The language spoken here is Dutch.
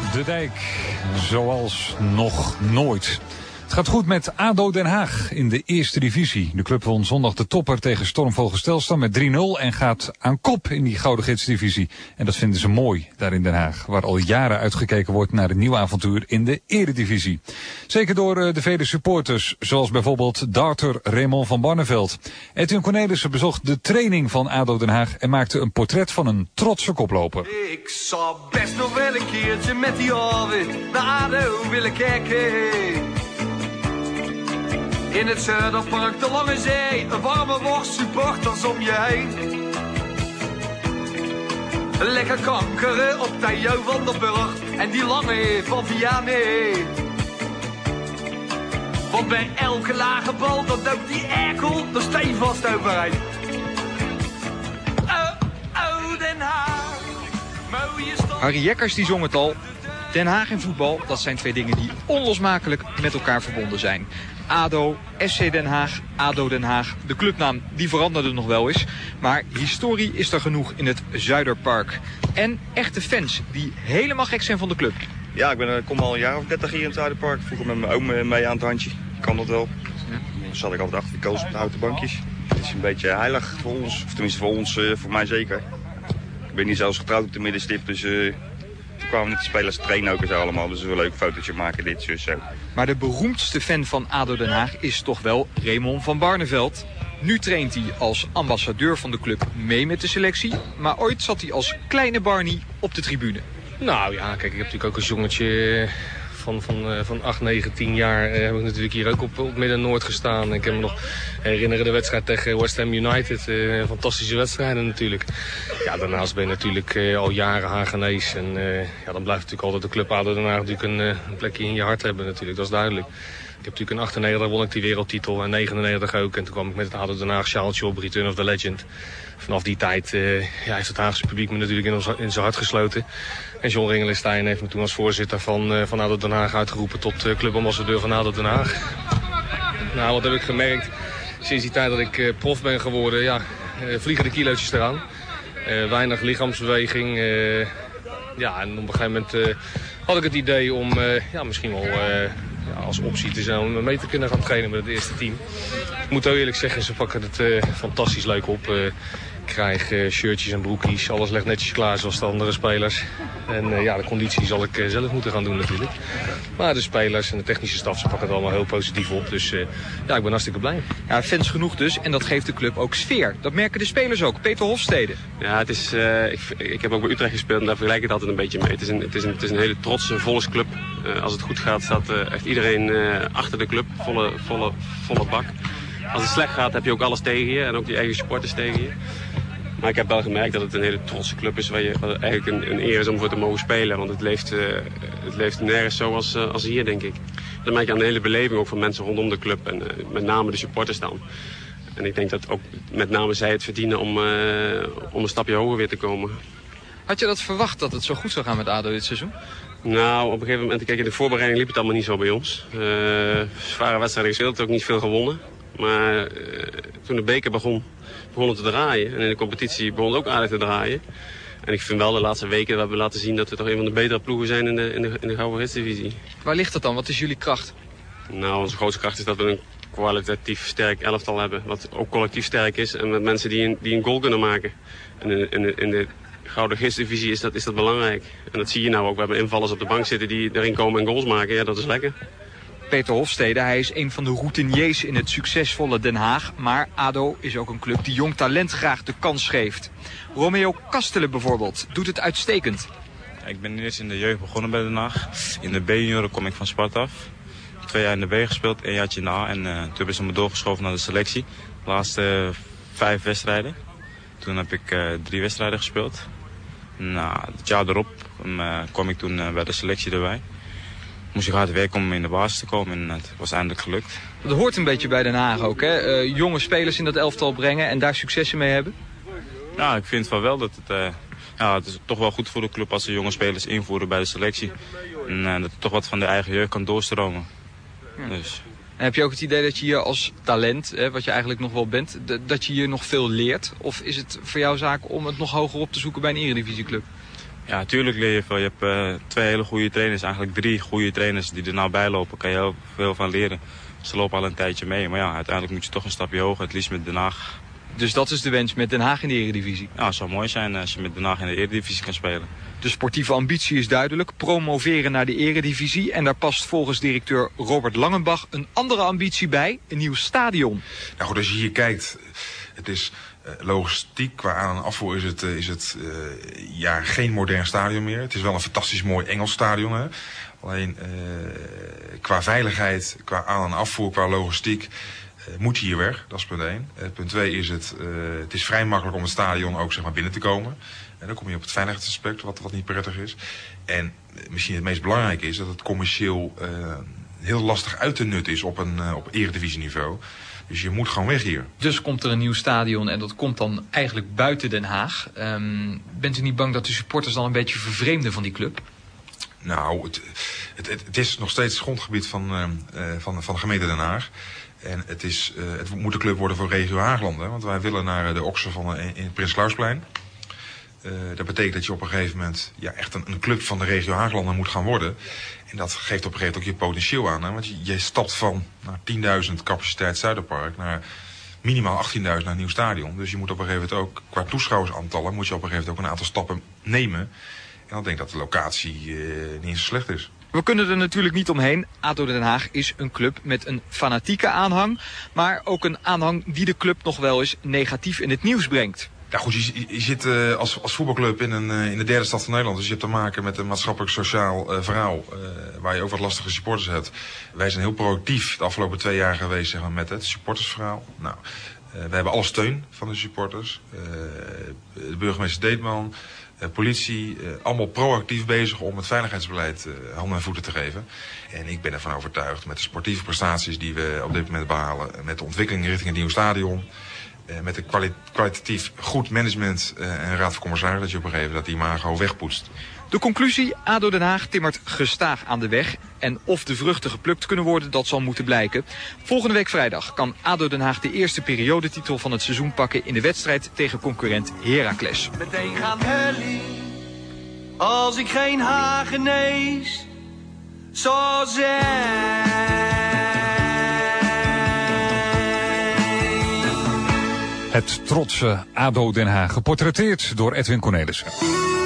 de dijk, zoals nog nooit. Het gaat goed met ADO Den Haag in de eerste divisie. De club won zondag de topper tegen Stormvogels Telstar met 3-0 en gaat aan kop in die Gouden Gidsdivisie. En dat vinden ze mooi daar in Den Haag, waar al jaren uitgekeken wordt naar een nieuw avontuur in de eredivisie. Zeker door de vele supporters, zoals bijvoorbeeld darter Raymond van Barneveld. Edwin Cornelissen bezocht de training van ADO Den Haag en maakte een portret van een trotse koploper. Ik zou best nog wel een keertje met die Arvid naar ADO willen kijken. In het Zuiderpark, de Lange Zee, een warme worst, supporters om je heen. Lekker kankeren op Theo van der Burg en die lange van Vianney. Want bij elke lage bal, dan duikt die erkel er stevast overheen. Oh, oh, Den Haag, mooie stad. Harry Jekkers die zong het al. Den Haag en voetbal, dat zijn twee dingen die onlosmakelijk met elkaar verbonden zijn. ADO, SC Den Haag, ADO Den Haag. De clubnaam die veranderde nog wel eens. Maar historie is er genoeg in het Zuiderpark. En echte fans die helemaal gek zijn van de club. Ja, ik kom al een jaar of 30 hier in het Zuiderpark. Vroeger met mijn oom mee aan het handje. Kan dat wel. Dan zat ik altijd achter de koos op de houten bankjes. Het is een beetje heilig voor ons. Of tenminste voor ons, voor mij zeker. Ik ben hier zelfs getrouwd op de middenstip. Dus toen kwamen de spelers trainen ook en zo allemaal. Dus we willen leuk fotootje maken, dit, zo. Maar de beroemdste fan van ADO Den Haag is toch wel Raymond van Barneveld. Nu traint hij als ambassadeur van de club mee met de selectie. Maar ooit zat hij als kleine Barney op de tribune. Nou ja, kijk, ik heb natuurlijk ook als jongetje van 8, 9, 10 jaar heb ik natuurlijk hier ook op Midden-Noord gestaan. Ik kan me nog herinneren de wedstrijd tegen West Ham United. Fantastische wedstrijden natuurlijk. Ja, daarnaast ben je natuurlijk al jaren Hagenees. En ja, dan blijft natuurlijk altijd de club ADO Den Haag natuurlijk een plekje in je hart hebben natuurlijk. Dat is duidelijk. Ik heb natuurlijk in 98 won ik die wereldtitel en 99 ook. En toen kwam ik met het ADO Den Haag sjaaltje op, Return of the Legend. Vanaf die tijd heeft het Haagse publiek me natuurlijk in zijn hart gesloten. En John Ringelenstein heeft me toen als voorzitter van ADO Den Haag uitgeroepen tot clubambassadeur van ADO Den Haag. Nou, wat heb ik gemerkt sinds die tijd dat ik prof ben geworden? Ja, vliegen de kilootjes eraan. Weinig lichaamsbeweging. Ja, en op een gegeven moment had ik het idee om misschien wel als optie te zijn om mee te kunnen gaan trainen met het eerste team. Ik moet heel eerlijk zeggen, ze pakken het fantastisch leuk op. Ik krijg shirtjes en broekjes, alles ligt netjes klaar zoals de andere spelers. En de conditie zal ik zelf moeten gaan doen natuurlijk. Maar de spelers en de technische staf, ze pakken het allemaal heel positief op. Dus ik ben hartstikke blij. Ja, fans genoeg dus en dat geeft de club ook sfeer. Dat merken de spelers ook. Peter Hofstede. Ja, het is, ik heb ook bij Utrecht gespeeld en daar vergelijk ik het altijd een beetje mee. Het is een hele trotse volksclub. Als het goed gaat, staat echt iedereen achter de club. Volle bak. Als het slecht gaat, heb je ook alles tegen je en ook die eigen supporters tegen je. Maar ik heb wel gemerkt dat het een hele trotse club is waar eigenlijk een eer is om voor te mogen spelen. Want het leeft nergens zo als hier, denk ik. Dat merk je aan de hele beleving ook van mensen rondom de club en met name de supporters dan. En ik denk dat ook met name zij het verdienen om een stapje hoger weer te komen. Had je dat verwacht dat het zo goed zou gaan met ADO dit seizoen? Nou, op een gegeven moment, kijk, in de voorbereiding liep het allemaal niet zo bij ons. Zware wedstrijden gespeeld, ook niet veel gewonnen. Maar toen de beker begon het te draaien. En in de competitie begon het ook aardig te draaien. En ik vind wel de laatste weken dat we laten zien dat we toch een van de betere ploegen zijn in de Gouden Gidsdivisie. Waar ligt dat dan? Wat is jullie kracht? Nou, onze grootste kracht is dat we een kwalitatief sterk elftal hebben. Wat ook collectief sterk is en met mensen die een goal kunnen maken. En in de Gouden Gidsdivisie is dat belangrijk. En dat zie je nou ook. We hebben invallers op de bank zitten die erin komen en goals maken. Ja, dat is lekker. Peter Hofstede, hij is een van de routiniers in het succesvolle Den Haag. Maar ADO is ook een club die jong talent graag de kans geeft. Romeo Kastelen bijvoorbeeld doet het uitstekend. Ik ben eerst in de jeugd begonnen bij Den Haag. In de B-junioren kom ik van Sparta af. 2 jaar in de B gespeeld, 1 jaartje in de A. En toen hebben ze me doorgeschoven naar de selectie. De laatste 5 wedstrijden. Toen heb ik 3 wedstrijden gespeeld. Nou, het jaar erop kwam ik toen bij de selectie erbij. Moest ik hard werken om in de basis te komen en het was eindelijk gelukt. Dat hoort een beetje bij Den Haag ook, hè? Jonge spelers in dat elftal brengen en daar successen mee hebben? Ja, ik vind van wel dat het is toch wel goed voor de club als ze jonge spelers invoeren bij de selectie. En dat er toch wat van de eigen jeugd kan doorstromen. Ja. Dus. En heb je ook het idee dat je hier als talent, wat je eigenlijk nog wel bent, dat je hier nog veel leert? Of is het voor jou zaak om het nog hoger op te zoeken bij een eredivisieclub? Ja, tuurlijk leer je veel. Je hebt 2 hele goede trainers, eigenlijk 3 goede trainers die er nou bij lopen. Kan je heel veel van leren. Ze lopen al een tijdje mee, maar ja, uiteindelijk moet je toch een stapje hoger, het liefst met Den Haag. Dus dat is de wens met Den Haag in de Eredivisie? Ja, het zou mooi zijn als je met Den Haag in de Eredivisie kan spelen. De sportieve ambitie is duidelijk, promoveren naar de Eredivisie. En daar past volgens directeur Robert Langenbach een andere ambitie bij, een nieuw stadion. Nou goed, als je hier kijkt, het is logistiek, qua aan- en afvoer is het geen modern stadion meer. Het is wel een fantastisch mooi Engels stadion, hè. Alleen qua veiligheid, qua aan- en afvoer, qua logistiek moet hier weg. Dat is punt 1. Punt 2 is het is vrij makkelijk om het stadion ook zeg maar binnen te komen. En dan kom je op het veiligheidsaspect, wat niet prettig is. En misschien het meest belangrijke is dat het commercieel heel lastig uit te nutten is op eredivisieniveau. Dus je moet gewoon weg hier. Dus komt er een nieuw stadion en dat komt dan eigenlijk buiten Den Haag. Bent u niet bang dat de supporters dan een beetje vervreemden van die club? Nou, het is nog steeds het grondgebied van de gemeente Den Haag. En het moet een club worden voor regio Haaglanden. Want wij willen naar de oksen in het Prins Klausplein. Dat betekent dat je op een gegeven moment echt een club van de regio Haaglanden moet gaan worden. En dat geeft op een gegeven moment ook je potentieel aan. Hè? Want je stapt van 10.000 capaciteit Zuiderpark naar minimaal 18.000 naar een nieuw stadion. Dus je moet op een gegeven moment ook, qua toeschouwersaantallen, moet je op een gegeven moment ook een aantal stappen nemen. En dan denk ik dat de locatie niet eens zo slecht is. We kunnen er natuurlijk niet omheen. ADO Den Haag is een club met een fanatieke aanhang. Maar ook een aanhang die de club nog wel eens negatief in het nieuws brengt. Ja goed, je zit als voetbalclub in de derde stad van Nederland. Dus je hebt te maken met een maatschappelijk-sociaal verhaal. Waar je ook wat lastige supporters hebt. Wij zijn heel proactief de afgelopen 2 jaar geweest zeg maar, met het supportersverhaal. Nou, we hebben alle steun van de supporters. De burgemeester Deetman, politie, allemaal proactief bezig om het veiligheidsbeleid handen en voeten te geven. En ik ben ervan overtuigd met de sportieve prestaties die we op dit moment behalen. Met de ontwikkeling richting een nieuw stadion. Met een kwalitatief goed management en raad van commissarissen dat je op een gegeven moment dat die imago wegpoetst. De conclusie, ADO Den Haag timmert gestaag aan de weg. En of de vruchten geplukt kunnen worden, dat zal moeten blijken. Volgende week vrijdag kan ADO Den Haag de eerste periodetitel van het seizoen pakken in de wedstrijd tegen concurrent Heracles. Meteen gaan Helly, als ik geen Hagenees zou zijn. Het trotse ADO Den Haag, geportretteerd door Edwin Cornelissen.